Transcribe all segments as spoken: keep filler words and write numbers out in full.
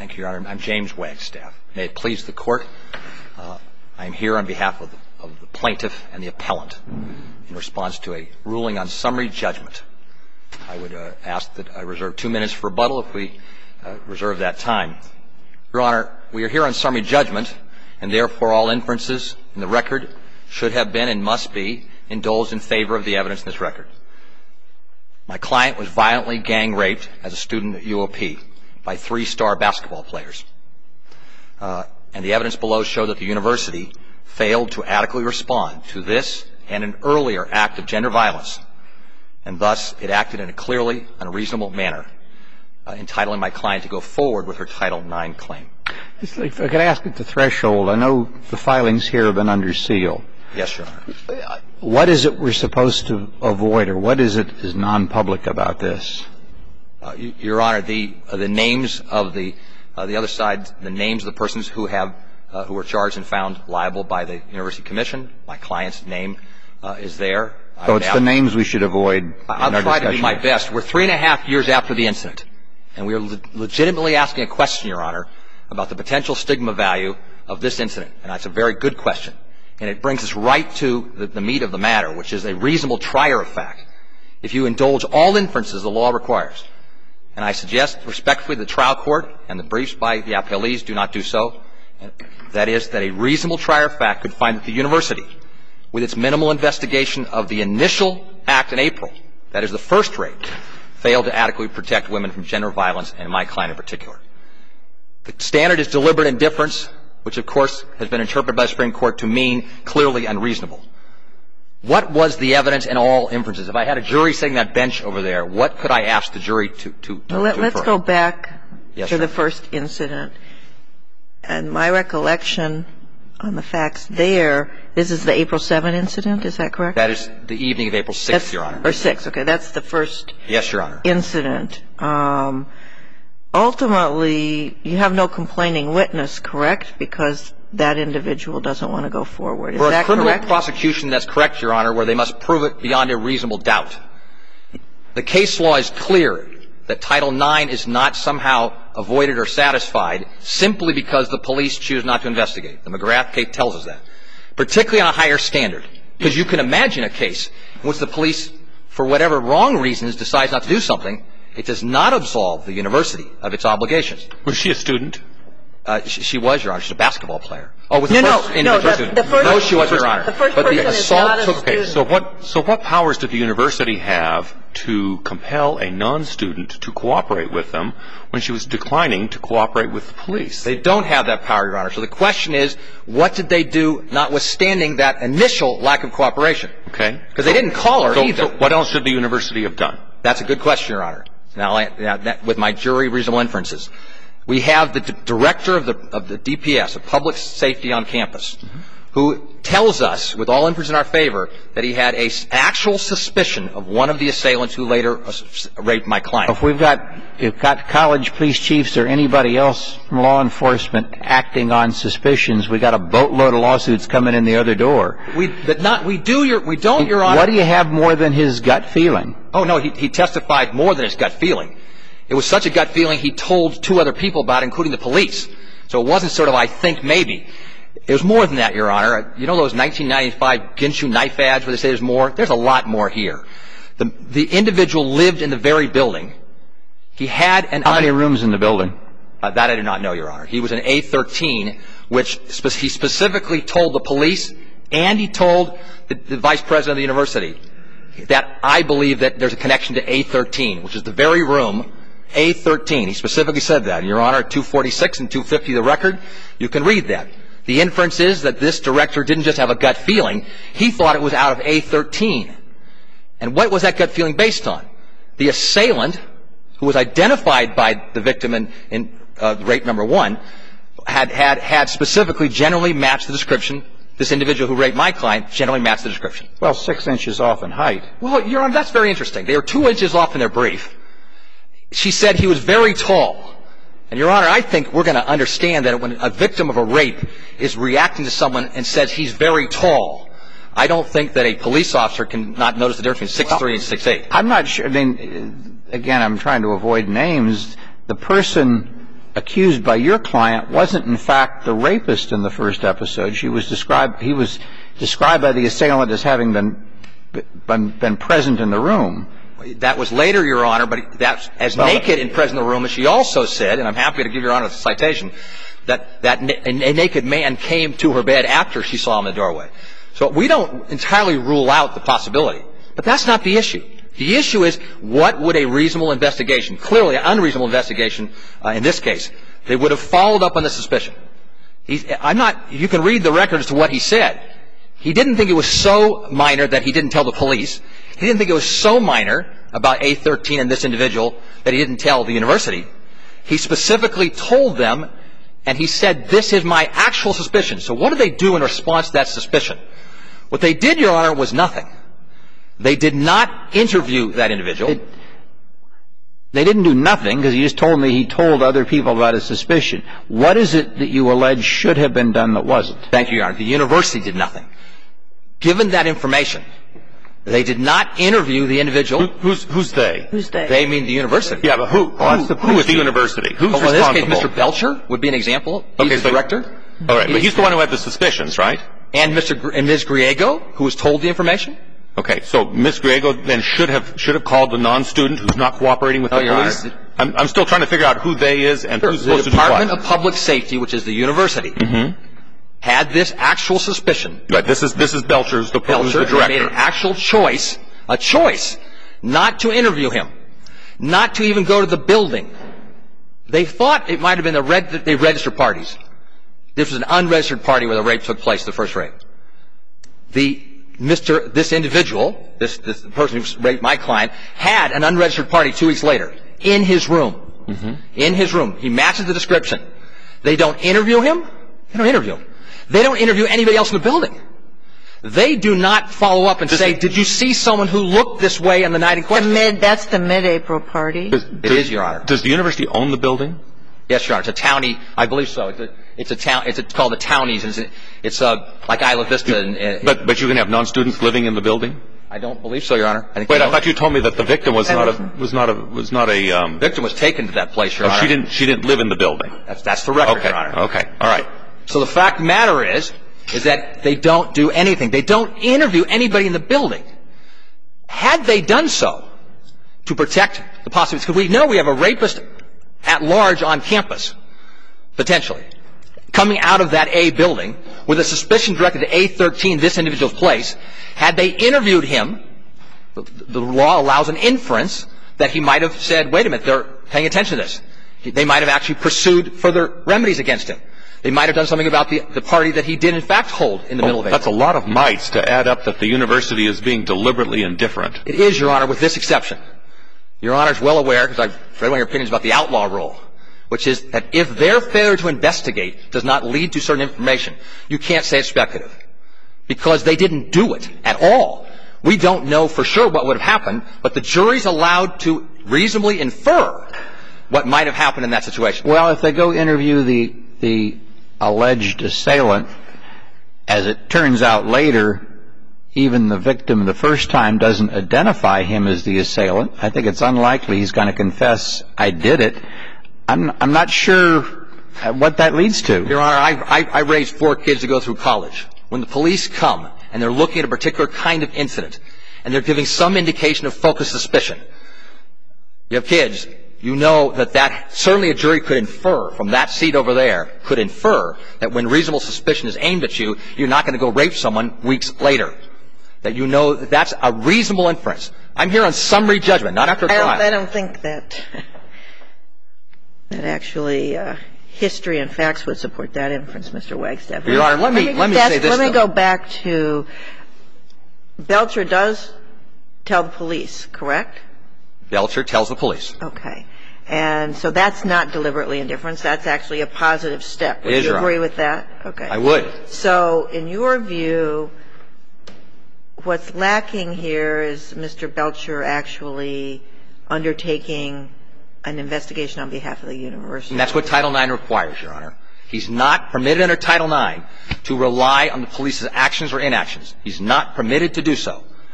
Thank you, Your Honor. I'm James Wagstaff. May it please the Court, uh, I'm here on behalf of the, of the plaintiff and the appellant in response to a ruling on summary judgment. I would uh, ask that I reserve two minutes for rebuttal if we uh, reserve that time. Your Honor, we are here on summary judgment, and therefore all inferences in the record should have been and must be indulged in favor of the evidence in this record. My client was violently gang raped as a student at U O P by three-star basketball players. Uh, and the evidence below showed that the university failed to adequately respond to this and an earlier act of gender violence, and thus it acted in a clearly unreasonable manner, uh, entitling my client to go forward with her Title nine claim. If I could ask at the threshold, I know the filings here have been under seal. Yes, Your Honor. What is it we're supposed to avoid, or what is it is non-public about this? Uh, Your Honor, the uh, the names of the uh, the other side, the names of the persons who have uh, who were charged and found liable by the University Commission. My client's name uh, is there. So it's the names we should avoid. I'll try to do my best. We're three and a half years after the incident, and we are le- legitimately asking a question, Your Honor, about the potential stigma value of this incident, and that's a very good question. And it brings us right to the, the meat of the matter, which is a reasonable trier of fact. If you indulge all inferences the law requires, and I suggest respectfully the trial court and the briefs by the appellees do not do so, that is, that a reasonable trier of fact could find that the university, with its minimal investigation of the initial act in April, that is the first rape, failed to adequately protect women from gender violence, and my client in particular. The standard is deliberate indifference, which of course has been interpreted by the Supreme Court to mean clearly unreasonable. What was the evidence in all inferences? If I had a jury sitting on that bench over there, what could I ask the jury to to, to, well, let, to Let's go back yes, to sir. the first incident. And my recollection on the facts there, this is the April seventh incident, is that correct? That is the evening of April sixth, That's, Your Honor. Or sixth, okay. That's the first yes, Your Honor. incident. Um, ultimately, you have no complaining witness, correct? Because that individual doesn't want to go forward. Is For that a criminal correct? prosecution, that's correct, Your Honor, where they must prove it beyond a reasonable doubt. The case law is clear that Title nine is not somehow avoided or satisfied simply because the police choose not to investigate. The McGrath case tells us that, particularly on a higher standard. Because you can imagine a case in which the police, for whatever wrong reasons, decides not to do something. It does not absolve the university of its obligations. Was she a student? Uh, she, she was, Your Honor. She's a basketball player. Oh, was no, the first no, no, the, student. the first, no, she wasn't, Your Honor. The first but person the is assault not a took, student. Okay, so what, so what powers did the university have to compel a non-student to cooperate with them when she was declining to cooperate with the police? They don't have that power, Your Honor. So the question is, what did they do notwithstanding that initial lack of cooperation? Okay. Because they didn't call her so, either. So what else should the university have done? That's a good question, Your Honor. Now, I, now that, with my jury reasonable inferences, we have the d- director of the of the D P S, of Public Safety on campus, mm-hmm. who tells us, with all inferences in our favor, that he had a s- actual suspicion of one of the assailants who later uh, raped my client. If we've got, if we've got college police chiefs or anybody else from law enforcement acting on suspicions, we got a boatload of lawsuits coming in the other door. We but not we do your we don't, Your Honor. What do you have more than his gut feeling? Oh no, he he testified more than his gut feeling. It was such a gut feeling he told two other people about it, including the police. So it wasn't sort of, I think maybe. It was more than that, Your Honor. You know those nineteen ninety-five Ginshu knife ads where they say there's more? There's a lot more here. The, the individual lived in the very building. He had an... How many rooms in the building? Uh, that I do not know, Your Honor. He was in A thirteen, which spe- he specifically told the police, and he told the, the vice president of the university that I believe that there's a connection to A thirteen, which is the very room... A thirteen. He specifically said that. And Your Honor, two forty-six and two fifty, the record, you can read that. The inference is that this director didn't just have a gut feeling. He thought it was out of A thirteen. And what was that gut feeling based on? The assailant, who was identified by the victim in, in uh, rape number one, had, had, had specifically generally matched the description. This individual who raped my client generally matched the description. Well, six inches off in height. Well, Your Honor, that's very interesting. They were two inches off in their brief. She said he was very tall. And, Your Honor, I think we're going to understand that when a victim of a rape is reacting to someone and says he's very tall, I don't think that a police officer can not notice the difference between six three and six eight. I'm not sure. I mean, again, I'm trying to avoid names. The person accused by your client wasn't in fact the rapist in the first episode. She was described, he was described by the assailant as having been, been, been present in the room. That was later, Your Honor, but that's as well, naked and present in the room as she also said, and I'm happy to give Your Honor a citation, that, that a naked man came to her bed after she saw him in the doorway. So we don't entirely rule out the possibility. But that's not the issue. The issue is, what would a reasonable investigation, clearly an unreasonable investigation uh, in this case, they would have followed up on the suspicion. He's, I'm not, you can read the record as to what he said. He didn't think it was so minor that he didn't tell the police. He didn't think it was so minor about A thirteen and this individual that he didn't tell the university. He specifically told them, and he said, this is my actual suspicion. So what did they do in response to that suspicion? What they did, Your Honor, was nothing. They did not interview that individual. It, they didn't do nothing because you just told me he told other people about his suspicion. What is it that you allege should have been done that wasn't? Thank you, Your Honor. The university did nothing. Given that information, they did not interview the individual. Who, who's, who's they? Who's they? They mean the university. Yeah, but who, who, oh, the who is the university? Who's well, responsible? In this case, Mister Belcher would be an example. He's okay, the so, director. All right, but he's the one who had the suspicions, right? And Mister Gr- and Miz Griego, who was told the information. Okay, so Miz Griego then should have should have called the non-student who's not cooperating with No, the Your police. Honor. I'm, I'm still trying to figure out who they is and Sure. who's The supposed to do Department what. of Public Safety, which is the university, Mm-hmm. had this actual suspicion. Right. This is this is Belcher's the, who's Belcher the director. made an actual choice, a choice, not to interview him, not to even go to the building. They thought it might have been the red, they registered parties. This was an unregistered party where the rape took place, the first rape. The Mister This individual, this, this person who raped my client, had an unregistered party two weeks later in his room. Mm-hmm. In his room. He matches the description. They don't interview him. They don't interview him. They don't interview anybody else in the building. They do not follow up and Does say, it, did you see someone who looked this way on the night in question? The mid, that's the mid-April party. Does, It does, is, Your Honor. Does the university own the building? Yes, Your Honor. It's a townie. I believe so. It's a, it's a town. It's a, called the Townies. It's, a, it's a, like Isla Vista. And, and, But but you can have non-students living in the building? I don't believe so, Your Honor. I think Wait, no. I thought you told me that the victim was not a was not a was not a. Um, The victim was taken to that place, Your oh, Honor. she didn't she didn't live in the building. That's that's the record, Okay. Your Honor. Okay. All right. So the fact of the matter is, is that they don't do anything. They don't interview anybody in the building. Had they done so to protect the possibilities, because we know we have a rapist at large on campus, potentially, coming out of that A building with a suspicion directed to A thirteen, this individual's place. Had they interviewed him, the, the law allows an inference that he might have said, wait a minute, they're paying attention to this. They might have actually pursued further remedies against him. They might have done something about the, the party that he did, in fact, hold in the Oh, middle of April. that's a lot of mites to add up that the university is being deliberately indifferent. It is, Your Honor, with this exception. Your Honor is well aware, because I've read one of your opinions about the outlaw rule, which is that if their failure to investigate does not lead to certain information, you can't say it's speculative, because they didn't do it at all. We don't know for sure what would have happened, but the jury's allowed to reasonably infer what might have happened in that situation. Well, if they go interview the the alleged assailant, as it turns out later, even the victim the first time doesn't identify him as the assailant. I think it's unlikely he's going to confess, I did it. I'm, I'm not sure what that leads to. Your Honor, I, I, I raised four kids to go through college. When the police come and they're looking at a particular kind of incident and they're giving some indication of focused suspicion, you have kids, you know that that certainly a jury could infer from that seat over there, could infer that when reasonable suspicion is aimed at you, you're not going to go rape someone weeks later. That you know that that's a reasonable inference. I'm here on summary judgment, not after trial. I don't, I don't think that that actually uh, history and facts would support that inference, Mister Wagstaff. Your Honor, let me let me, let me say this. Let me though. go back to Belcher does tell the police, correct? Belcher tells the police. Okay. And so that's not deliberately indifference. That's actually a positive step. Would It is, you Your agree Honor. with that? Okay. I would. So in your view, what's lacking here is Mister Belcher actually undertaking an investigation on behalf of the university. And that's what Title nine requires, Your Honor. He's not permitted under Title nine to rely on the police's actions or inactions. He's not permitted to do so.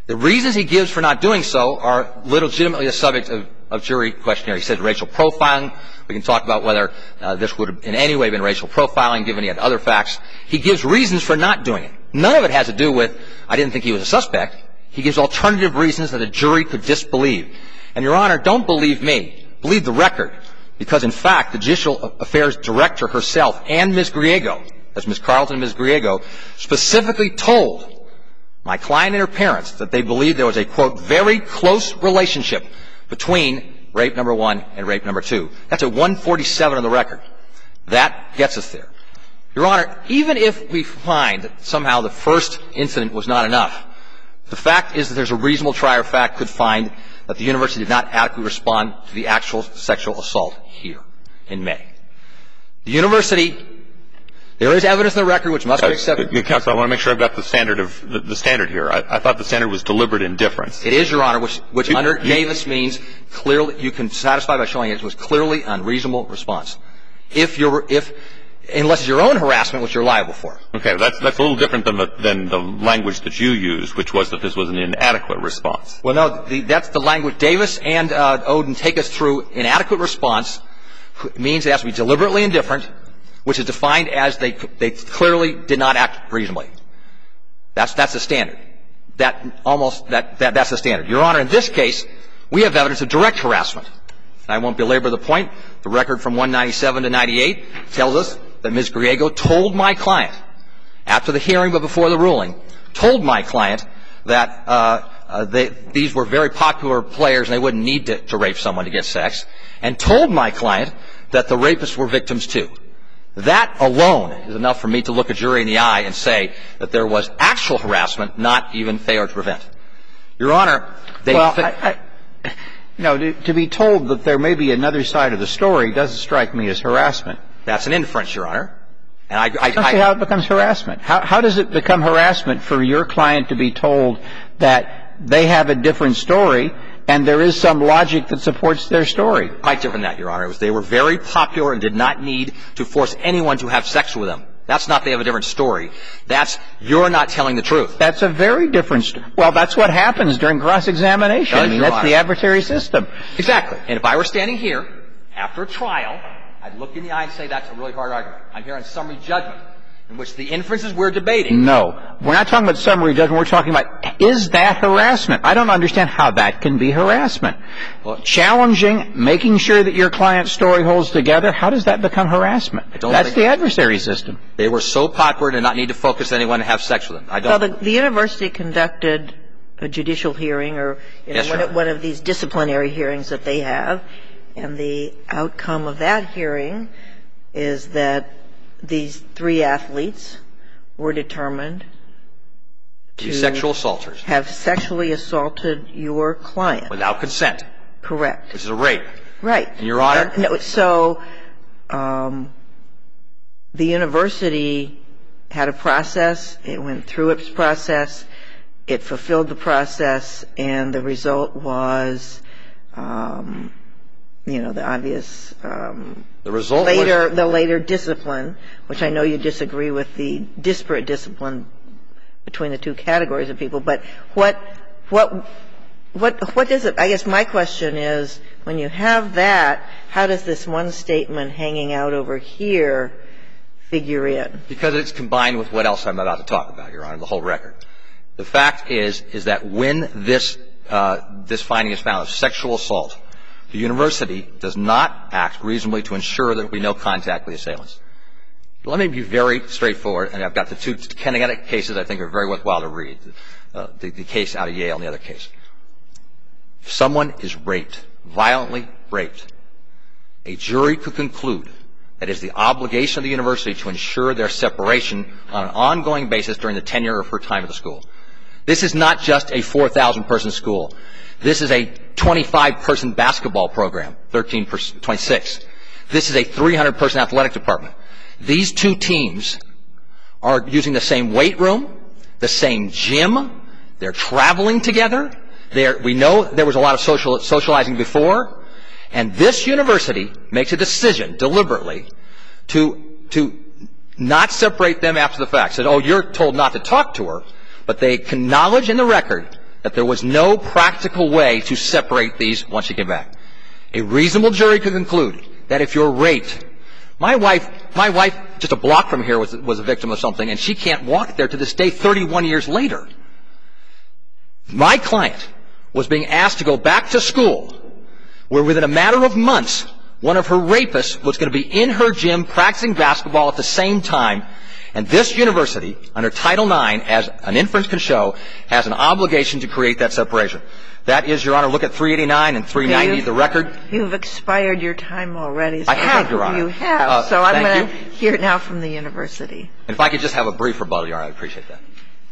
The reasons he gives for not doing so are legitimately a subject of, of jury questionnaire. He says racial profiling. We can talk about whether uh, this would have in any way been racial profiling, given he had other facts. He gives reasons for not doing it. None of it has to do with, I didn't think he was a suspect. He gives alternative reasons that a jury could disbelieve. And, Your Honor, don't believe me. Believe the record. Because, in fact, the Judicial Affairs Director herself and Miz Griego, as Miz Carlton and Miz Griego, specifically told my client and her parents that they believed there was a, quote, very close relationship between rape number one and rape number two. That's at one forty-seven on the record. That gets us there. Your Honor, even if we find that somehow the first incident was not enough, the fact is that there's a reasonable trier of fact could find that the university did not adequately respond to the actual sexual assault here in May. The university, there is evidence in the record which must be accepted. Counsel, I want to make sure I've got the standard of the, the standard here. I, I thought the standard was deliberate indifference. It is, Your Honor, which, which you, under you, Davis means clearly you can satisfy by showing it was clearly unreasonable response. If you're, if, unless it's your own harassment, which you're liable for. Okay, that's that's a little different than the than the language that you used, which was that this was an inadequate response. Well, no, the, that's the language. Davis and uh, Oden take us through inadequate response. It means it has to be deliberately indifferent, which is defined as they they clearly did not act reasonably. That's that's the standard. That almost that, that that's the standard. Your Honor, in this case, we have evidence of direct harassment. I won't belabor the point. The record from one ninety-seven to ninety-eight tells us that Miz Griego told my client, after the hearing but before the ruling, told my client that uh, uh, they, these were very popular players and they wouldn't need to, to rape someone to get sex, and told my client that the rapists were victims too. That alone is enough for me to look a jury in the eye and say that there was actual harassment, not even failure to prevent. Your Honor, they... Well, I, I, you know, to, to be told that there may be another side of the story doesn't strike me as harassment. That's an inference, Your Honor. And I, I, I don't see how it becomes harassment. How, how does it become harassment for your client to be told that they have a different story and there is some logic that supports their story? Quite different than that, Your Honor. It was they were very popular and did not need to force anyone to have sex with them. That's not they have a different story. That's you're not telling the truth. That's a very different story. Well, that's what happens during cross-examination. I mean, that's the adversary system. Exactly. And if I were standing here after a trial, I'd look in the eye and say that's a really hard argument. I'm here on summary judgment, in which the inferences we're debating. No. We're not talking about summary judgment. We're talking about, is that harassment? I don't understand how that can be harassment. Well, challenging, making sure that your client's story holds together, how does that become harassment? That's the adversary system. They were so popular to not need to focus anyone to have sex with them. I don't. Well, the, the university conducted a judicial hearing or you know, yes, one, of, one of these disciplinary hearings that they have. And the outcome of that hearing is that these three athletes were determined to sexual assaulters have sexually assaulted your client. Without consent. Correct. Which is a rape. Right. And, Your Honor. Uh, no, so um, the university had a process. It went through its process. It fulfilled the process. And the result was um, you know, the obvious um, the result later, was, the later discipline, which I know you disagree with the disparate discipline between the two categories of people. But what, what, what, what does it? I guess my question is, when you have that, how does this one statement hanging out over here figure in? Because it's combined with what else I'm about to talk about, Your Honor, the whole record. The fact is, is that when this uh, this finding is found of sexual assault, the university does not act reasonably to ensure that there will be no contact with the assailants. Let me be very straightforward, and I've got the two Connecticut cases I think are very worthwhile to read, uh, the, the case out of Yale and the other case. If someone is raped, violently raped, a jury could conclude that it is the obligation of the university to ensure their separation on an ongoing basis during the tenure of her time at the school. This is not just a four thousand person school. This is a twenty-five person basketball program, thirteen, twenty-six. This is a three hundred person athletic department. These two teams are using the same weight room, the same gym. They're traveling together. They're, we know there was a lot of social, socializing before. And this university makes a decision deliberately to, to not separate them after the fact. Said, oh, you're told not to talk to her. But they acknowledge in the record that there was no practical way to separate these once you came back. A reasonable jury could conclude that if you're raped, my wife, my wife just a block from here was, was a victim of something, and she can't walk there to this day thirty-one years later. My client was being asked to go back to school where within a matter of months, one of her rapists was going to be in her gym practicing basketball at the same time. And this university, under Title nine, as an inference can show, has an obligation to create that separation. That is, Your Honor, look at three eighty-nine and three ninety, the record. You've expired your time already. So I have, Your Honor. You have. Uh, so I'm going you. to hear now from the university. And if I could just have a brief rebuttal, Your Honor, I'd appreciate that.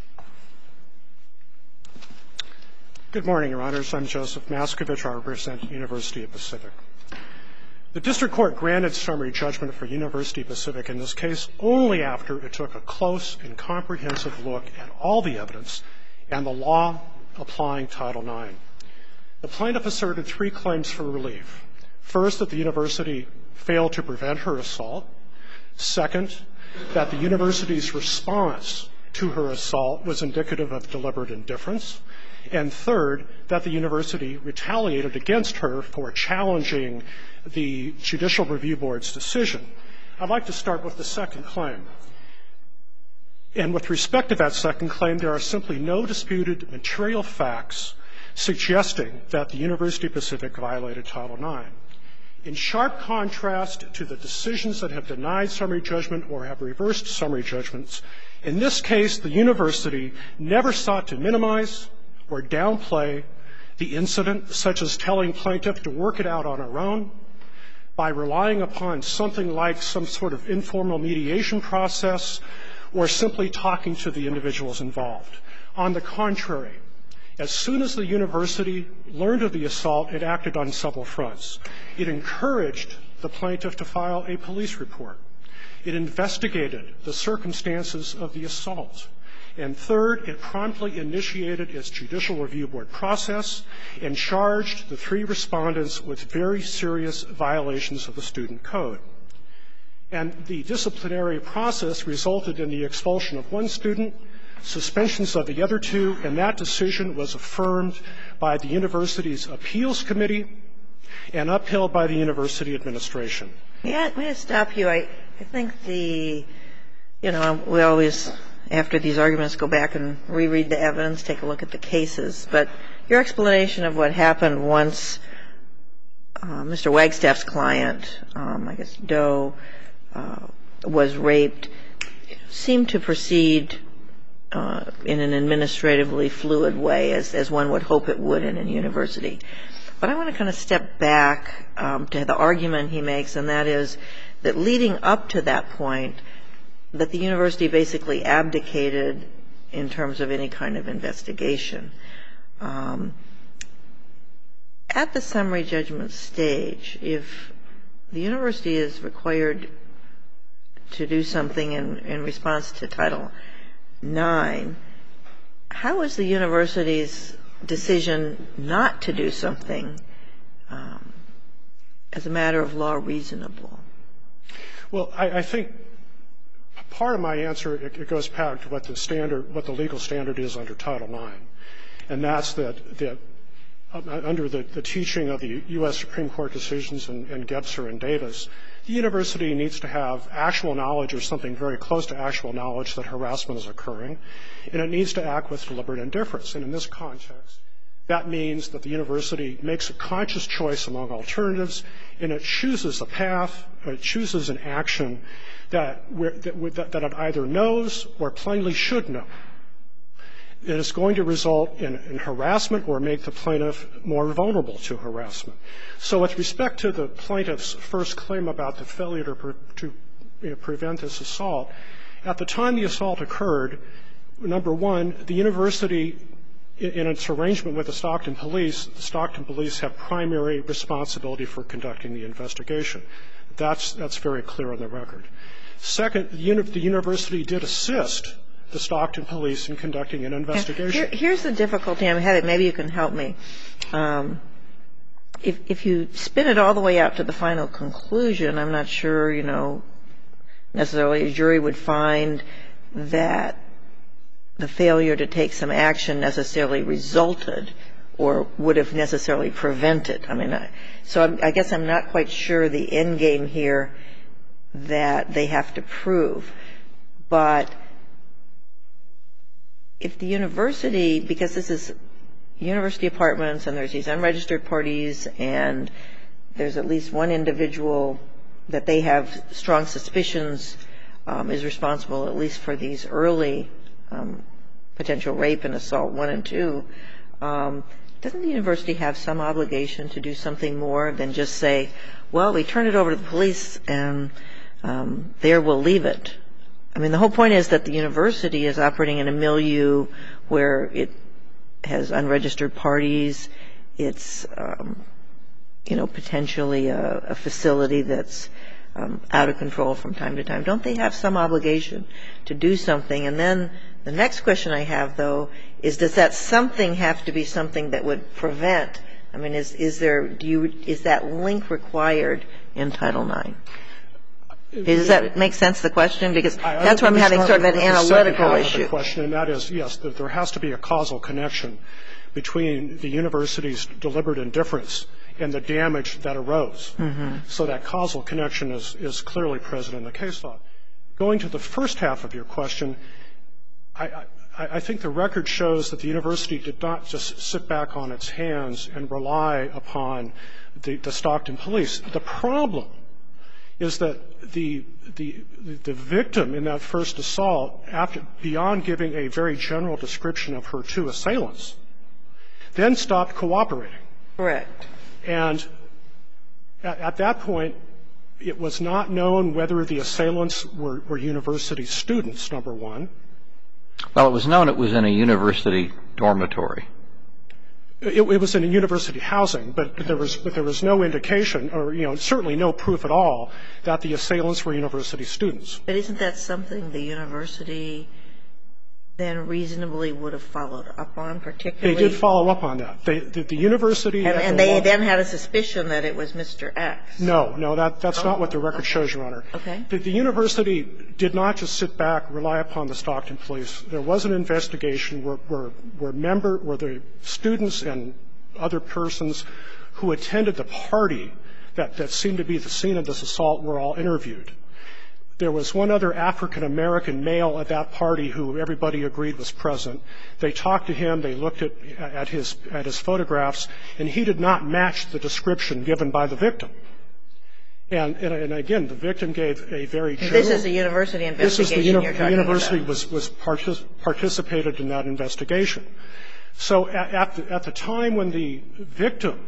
Good morning, Your Honors. I'm Joseph Maskovich. I represent University of Pacific. The district court granted summary judgment for University Pacific in this case only after it took a close and comprehensive look at all the evidence and the law applying Title nine. The plaintiff asserted three claims for relief. First, that the university failed to prevent her assault. Second, that the university's response to her assault was indicative of deliberate indifference. And third, that the university retaliated against her for challenging the Judicial Review Board's decision. I'd like to start with the second claim. And with respect to that second claim, there are simply no disputed material facts suggesting that the University of Pacific violated Title nine. In sharp contrast to the decisions that have denied summary judgment or have reversed summary judgments, in this case, the university never sought to minimize or downplay the incident, such as telling plaintiff to work it out on her own by relying upon something like some sort of informal mediation process or simply talking to the individuals involved. On the contrary, as soon as the university learned of the assault, it acted on several fronts. It encouraged the plaintiff to file a police report. It investigated the circumstances of the assault. And third, it promptly initiated its Judicial Review Board process and charged the three respondents with very serious violations of the student code. And the disciplinary process resulted in the expulsion of one student, suspensions of the other two, and that decision was affirmed by the university's appeals committee and upheld by the university administration. May I, may I stop you? I, I think the, you know, we always, after these arguments, go back and reread the evidence, take a look at the cases. But your explanation of what happened once uh, Mister Wagstaff's client, um, I guess Doe, uh, was raped, seemed to proceed uh, in an administratively fluid way, as, as one would hope it would in a university. But I want to kind of step back um, to the argument he makes, and that is that leading up to that point, that the university basically abdicated in terms of any kind of investigation. Um, at the summary judgment stage, if the university is required to do something in, in response to Title nine, how is the university's decision not to do something um, as a matter of law reasonable? Well, I, I think part of my answer, it, it goes back to what the standard, what the legal standard is under Title nine, and that's that, that uh, under the, the teaching of the U S Supreme Court decisions in, in Gebser and Davis, the university needs to have actual knowledge or something very close to actual knowledge that harassment is occurring, and it needs to act with deliberate indifference. And in this context, that means that the university makes a conscious choice among alternatives, and it chooses a path, or it chooses an action that, that, that it either knows or plainly should know. It is going to result in, in harassment or make the plaintiff more vulnerable to harassment. So with respect to the plaintiff's first claim about the failure to, pre, to you know, prevent this assault, at the time the assault occurred, number one, the university, in, in its arrangement with the Stockton police, the Stockton police have primary responsibility for conducting the investigation. That's, that's very clear on the record. Second, the, uni- the university did assist the Stockton police in conducting an investigation. Here, here's the difficulty I'm having. Maybe you can help me. Um, if, if you spin it all the way out to the final conclusion, I'm not sure, you know, necessarily a jury would find that the failure to take some action necessarily resulted or would have necessarily prevented. I mean, I, so I'm, I guess I'm not quite sure the end game here that they have to prove. But if the university, because this is university apartments and there's these unregistered parties and there's at least one individual that they have strong suspicions um, is responsible at least for these early um, potential rape and assault one and two, um, doesn't the university have some obligation to do something more than just say, well, we turn it over to the police and um, there we'll leave it? I mean, the whole point is that the university is operating in a milieu where it has unregistered parties. It's, um, you know, potentially a, a facility that's um, out of control from time to time. Don't they have some obligation to do something? And then the next question I have, though, is does that something have to be something that would prevent? I mean, is, is there, do you, is that link required in Title nine? Does that make sense, the question? Because that's where I'm having sort of an analytical issue. Question, and that is, yes, that there has to be a causal connection between the university's deliberate indifference and the damage that arose. Mm-hmm. So that causal connection is, is clearly present in the case law. Going to the first half of your question, I, I, I think the record shows that the university did not just sit back on its hands and rely upon the, the Stockton police. The problem is that the, the, the victim in that first assault, after, beyond giving a very general description of her two assailants, then stopped cooperating. Correct. And at, at that point, it was not known whether the assailants were, were university students, number one. Well, it was known it was in a university dormitory. It, it was in a university housing, but there was, but there was no indication, or, you know, certainly no proof at all that the assailants were university students. But isn't that something the university then reasonably would have followed up on, particularly? They did follow up on that. They, the, the university. And, and they then had a suspicion that it was Mister X. No, no, that, that's oh, not what the record okay. shows, Your Honor. Okay. The, the university did not just sit back, rely upon the Stockton police. There was an investigation where, where, where member, where the students and other persons who attended the party that, that seemed to be the scene of this assault were all interviewed. There was one other African-American male at that party who everybody agreed was present. They talked to him. They looked at, at, his, at his photographs, and he did not match the description given by the victim. And, and, and again, the victim gave a very general. This is a university investigation. This is the, uni- you're the talking university about. was, was partic- participated in that investigation. So at, at, the, at the time when the victim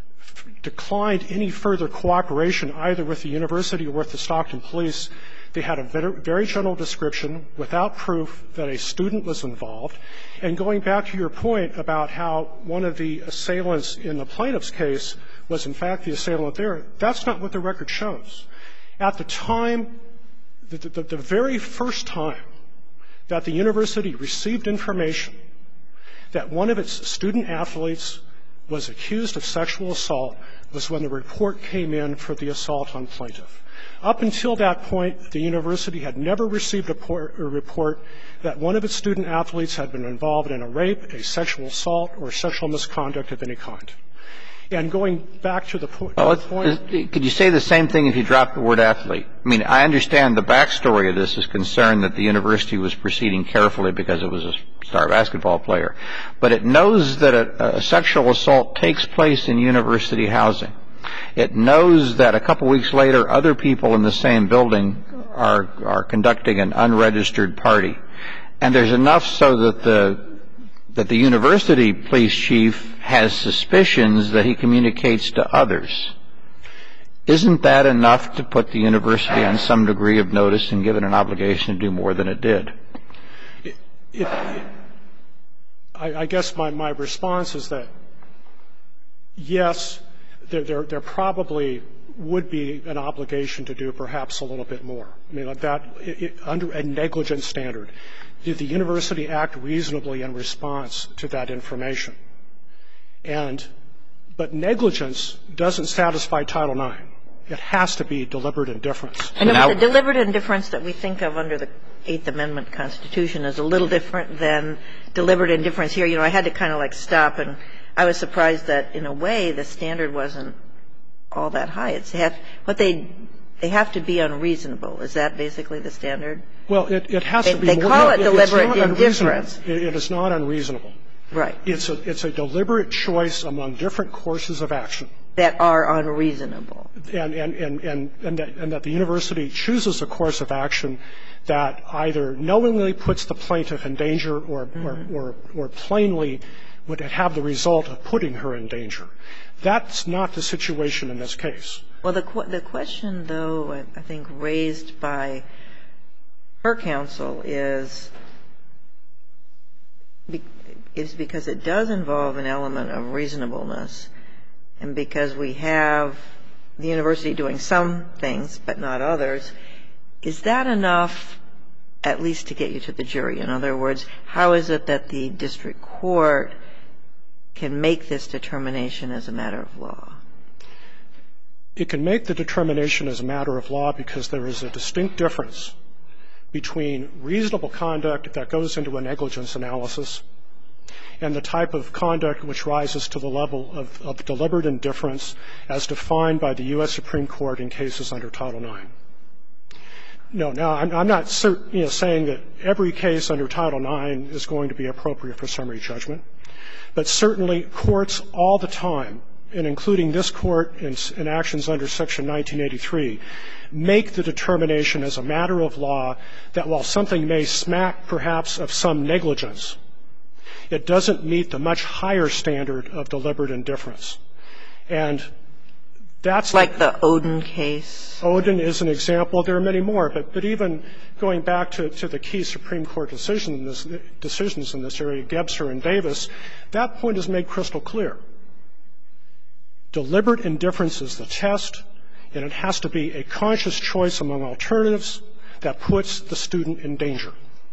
declined any further cooperation either with the university or with the Stockton police, they had a very general description without proof that a student was involved. And going back to your point about how one of the assailants in the plaintiff's case was in fact the assailant there, that's not what the record shows. At the time, the, the, the very first time that the university received information that one of its student athletes was accused of sexual assault was when the report came in for the assault on plaintiff. Up until that point, the university had never received a, por- a report that one of its student athletes had been involved in a rape, a sexual assault, or sexual misconduct of any kind. And going back to the, po- well, to the point. Could you say the same thing if you dropped the word athlete? I mean, I understand the backstory of this is concerned that the university was proceeding carefully because it was a star basketball player. But it knows that a, a sexual assault takes place in university housing. It knows that a couple weeks later, other people in the same building are, are conducting an unregistered party. And there's enough so that the that the university police chief has suspicions that he communicates to others. Isn't that enough to put the university on some degree of notice and give it an obligation to do more than it did? It, it, I, I guess my, my response is that, yes, there, there, there probably would be an obligation to do perhaps a little bit more. I mean, that, it, it, under a negligent standard. Did the university act reasonably in response to that information? And, but negligence doesn't satisfy Title nine. It has to be deliberate indifference. I know, but the deliberate indifference that we think of under the Eighth Amendment Constitution is a little different than deliberate indifference here. You know, I had to kind of like stop, and I was surprised that in a way the standard wasn't all that high. It's have, what they they have to be unreasonable. Is that basically the standard? Well, it, it has they, to be they more. They call no, it deliberate indifference. indifference. It, it is not unreasonable. Right. It's a it's a deliberate choice among different courses of action that are unreasonable. And and and and and that, and that the university chooses a course of action that either knowingly puts the plaintiff in danger or mm-hmm. or, or or plainly would have the result of putting her in danger. That's not the situation in this case. Well, the the question, though, I think raised by her counsel is is because it does involve an element of reasonableness, and because we have the university doing some things but not others, is that enough at least to get you to the jury? In other words, how is it that the district court can make this determination as a matter of law? It can make the determination as a matter of law because there is a distinct difference between reasonable conduct that goes into a negligence analysis and the type of conduct which rises to the level of, of deliberate indifference as defined by the U S Supreme Court in cases under Title nine. No, now, I'm, I'm not cert, you know, saying that every case under Title nine is going to be appropriate for summary judgment, but certainly courts all the time, and including this court in, in actions under Section nineteen eighty-three, make the determination as a matter of law that while something may smack perhaps of some negligence, it doesn't meet the much higher standard of deliberate indifference. And that's like the Oden case. Oden is an example. There are many more. But, but even going back to, to the key Supreme Court decision in this, decisions in this area, Gebser and Davis, that point is made crystal clear. Deliberate indifference is the test, and it has to be a conscious choice among alternatives that puts the student in danger.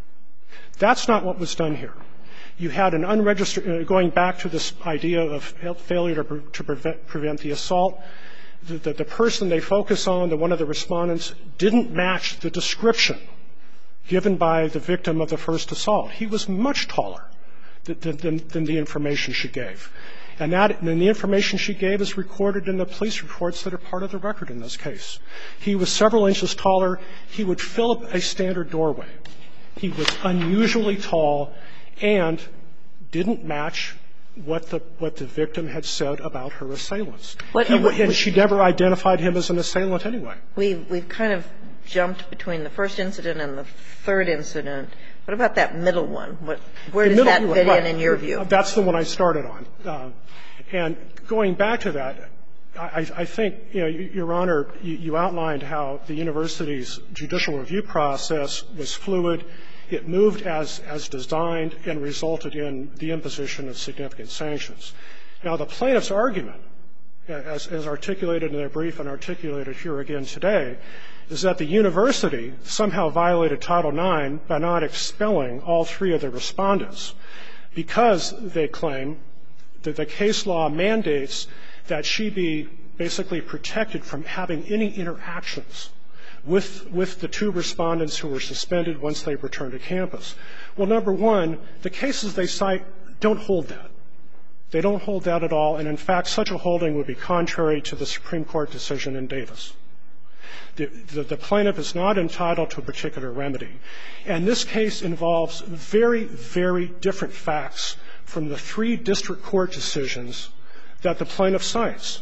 That's not what was done here. You had an unregistered, going back to this idea of failure to, to prevent, prevent the assault, the, the, the person they focus on, the one of the respondents, didn't match the description given by the victim of the first assault. He was much taller than, than, than the information she gave. And that, and the information she gave is recorded in the police reports that are part of the record in this case. He was several inches taller. He would fill up a standard doorway. He was unusually tall and didn't match what the what the victim had said about her assailants. What, he, and she never identified him as an assailant anyway. We've, we've kind of jumped between the first incident and the third incident. What about that middle one? What, where does that fit in in your view? That's the one I started on. Uh, and going back to that, I, I think, you know, Your Honor, you, you outlined how the university's judicial review process was fluid. It moved as, as designed and resulted in the imposition of significant sanctions. Now, the plaintiff's argument, as, as articulated in their brief and articulated here again today, is that the university somehow violated Title nine by not expelling all three of the respondents because, they claim, that the case law mandates that she be basically protected from having any interactions with, with the two respondents who were suspended once they returned to campus. Well, number one, the cases they cite don't hold that. They don't hold that at all, and in fact, such a holding would be contrary to the Supreme Court decision in Davis. The, the, the plaintiff is not entitled to a particular remedy. And this case involves very, very different facts from the three district court decisions that the plaintiff cites.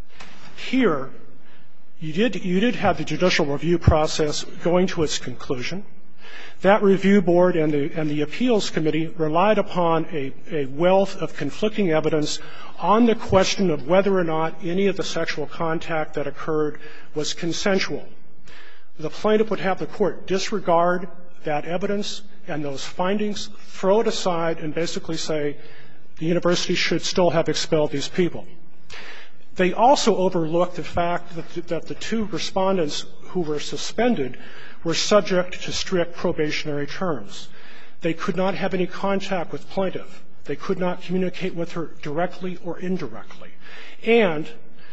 Here, you did, you did have the judicial review process going to its conclusion. That review board and the, and the appeals committee relied upon a, a wealth of conflicting evidence on the question of whether or not any of the sexual contact that occurred was consensual. The plaintiff would have the court disregard that evidence and those findings, throw it aside, and basically say the university should still have expelled these people. They also overlooked the fact that the, that the two respondents who were suspended were subject to strict probationary terms. They could not have any contact with plaintiff. They could not communicate with her directly or indirectly. And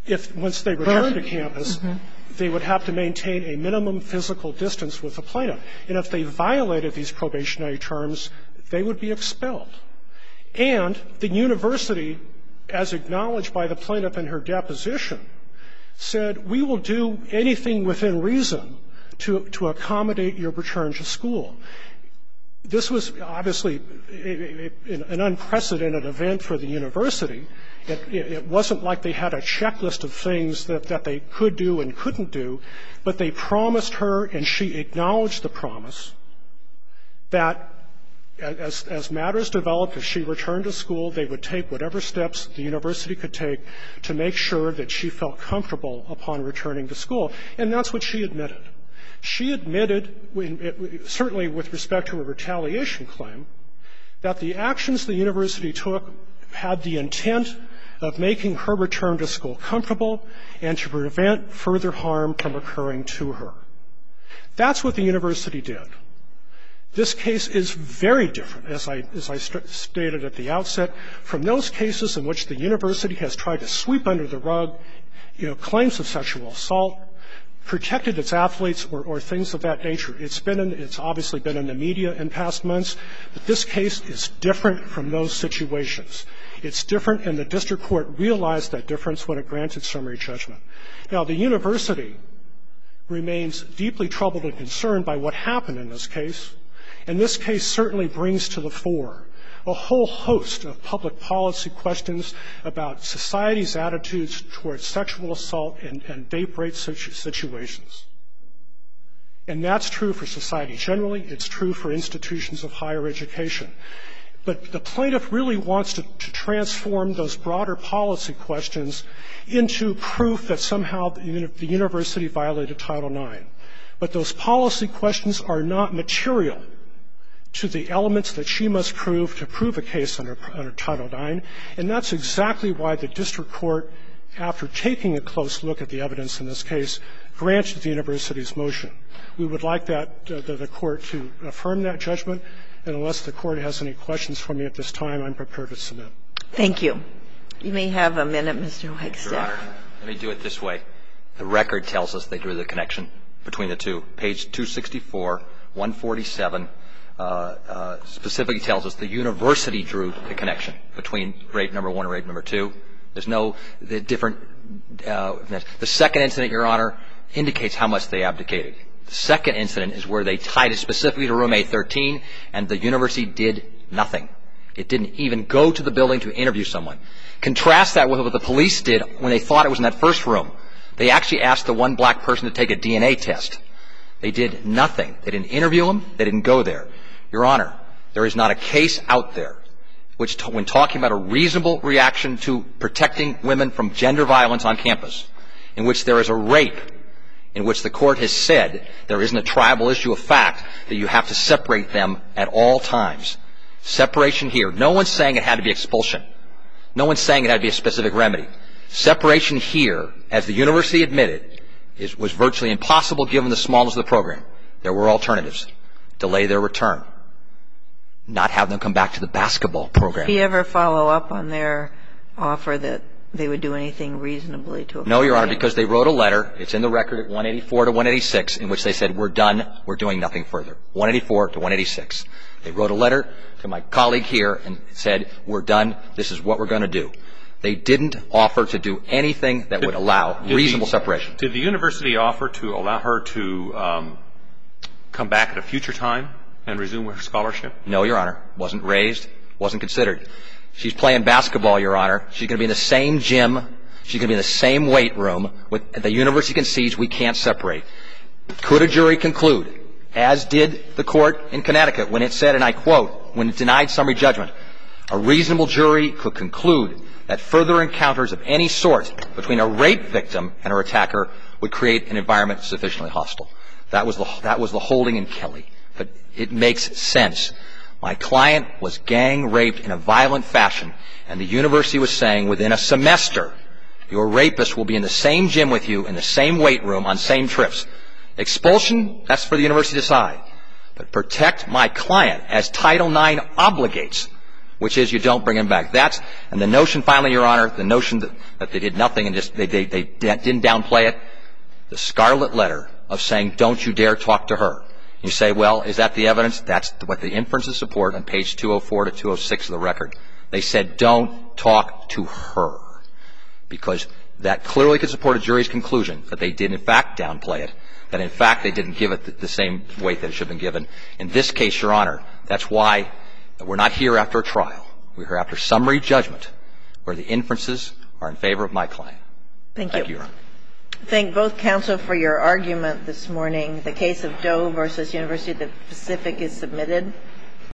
if once they returned to campus, they would have to maintain a minimum physical distance with the plaintiff. And if they violated these probationary terms, they would be expelled. And the university, as acknowledged by the plaintiff in her deposition, said, we will do anything within reason to, to accommodate your return to school. This was obviously a, a, an unprecedented event for the university. It, it wasn't like they had a checklist of things that, that they could do and couldn't do, but they promised her, and she acknowledged the promise, that as, as matters developed, if she returned to school, they would take whatever steps the university could take to make sure that she felt comfortable upon returning to school. And that's what she admitted. She admitted, certainly with respect to a retaliation claim, that the actions the university took had the intent of making her return to school comfortable and to prevent further harm from occurring to her. That's what the university did. This case is very different, as I, as I st- stated at the outset, from those cases in which the university has tried to sweep under the rug, you know, claims of sexual assault, protected its athletes, or, or things of that nature. It's been in, it's obviously been in the media in past months, but this case is different from those situations. It's different, and the district court realized that difference when it granted summary judgment. Now, the university remains deeply troubled and concerned by what happened in this case, and this case certainly brings to the fore a whole host of public policy questions about society's attitudes towards sexual assault and, and date rape situations. And that's true for society generally. It's true for institutions of higher education. But the plaintiff really wants to, to transform those broader policy questions into proof that somehow the, the university violated Title nine. But those policy questions are not material to the elements that she must prove to prove a case under, under Title nine, and that's exactly why the district court, after taking a close look at the evidence in this case, granted the university's motion. We would like that, uh, the, the court to affirm that judgment, and unless the court has any questions for me at this time, I'm prepared to submit. Thank you. You may have a minute, Mister Wagstaff. Your Honor, let me do it this way. The record tells us they drew the connection between the two. Page two sixty-four, one forty-seven, Uh, uh, specifically tells us the university drew the connection between rape number one and rape number two. There's no the different. Uh, the second incident, Your Honor, indicates how much they abdicated. The second incident is where they tied it specifically to room A thirteen, and the university did nothing. It didn't even go to the building to interview someone. Contrast that with what the police did when they thought it was in that first room. They actually asked the one black person to take a D N A test. They did nothing. They didn't interview him. They didn't go there. Your Honor, there is not a case out there which, t- when talking about a reasonable reaction to protecting women from gender violence on campus, in which there is a rape, in which the court has said there isn't a triable issue of fact that you have to separate them at all times. Separation here. No one's saying it had to be expulsion. No one's saying it had to be a specific remedy. Separation here, as the university admitted, is, was virtually impossible given the smallness of the program. There were alternatives. Delay their return. Not have them come back to the basketball program. Did he ever follow up on their offer that they would do anything reasonably to accommodate? No, Your Honor, because they wrote a letter. It's in the record at one eighty-four to one eighty-six, in which they said, we're done. We're doing nothing further. one eighty-four to one eighty-six. They wrote a letter to my colleague here and said, we're done. This is what we're going to do. They didn't offer to do anything that did, would allow reasonable the, separation. Did the university offer to allow her to um, come back at a future time and resume her scholarship? No, Your Honor. Wasn't raised, wasn't considered. She's playing basketball, Your Honor. She's going to be in the same gym. She's going to be in the same weight room. With, the university concedes we can't separate. Could a jury conclude, as did the court in Connecticut when it said, and I quote, when it denied summary judgment, a reasonable jury could conclude that further encounters of any sort between a rape victim and her attacker would create an environment sufficiently hostile. That was the, that was the holding in Kelly. But it makes sense. My client was gang raped in a violent fashion, and the university was saying within a semester, your rapist will be in the same gym with you, in the same weight room, on same trips. Expulsion, that's for the university to decide. But protect my client, as Title nine obligates, which is you don't bring him back. That's – and the notion, finally, Your Honor, the notion that, that they did nothing and just – they, they, they didn't downplay it, the scarlet letter of saying don't you dare talk to her. You say, well, is that the evidence? That's what the inferences support on page two oh four to two oh six of the record. They said don't talk to her because that clearly could support a jury's conclusion that they did, in fact, downplay it, that, in fact, they didn't give it the, the same weight that it should have been given. In this case, Your Honor, that's why we're not here after a trial. We're here after summary judgment where the inferences are in favor of my client. Thank you. Thank you, Your Honor. Thank both counsel for your argument this morning. The case of Doe versus University of the Pacific is submitted.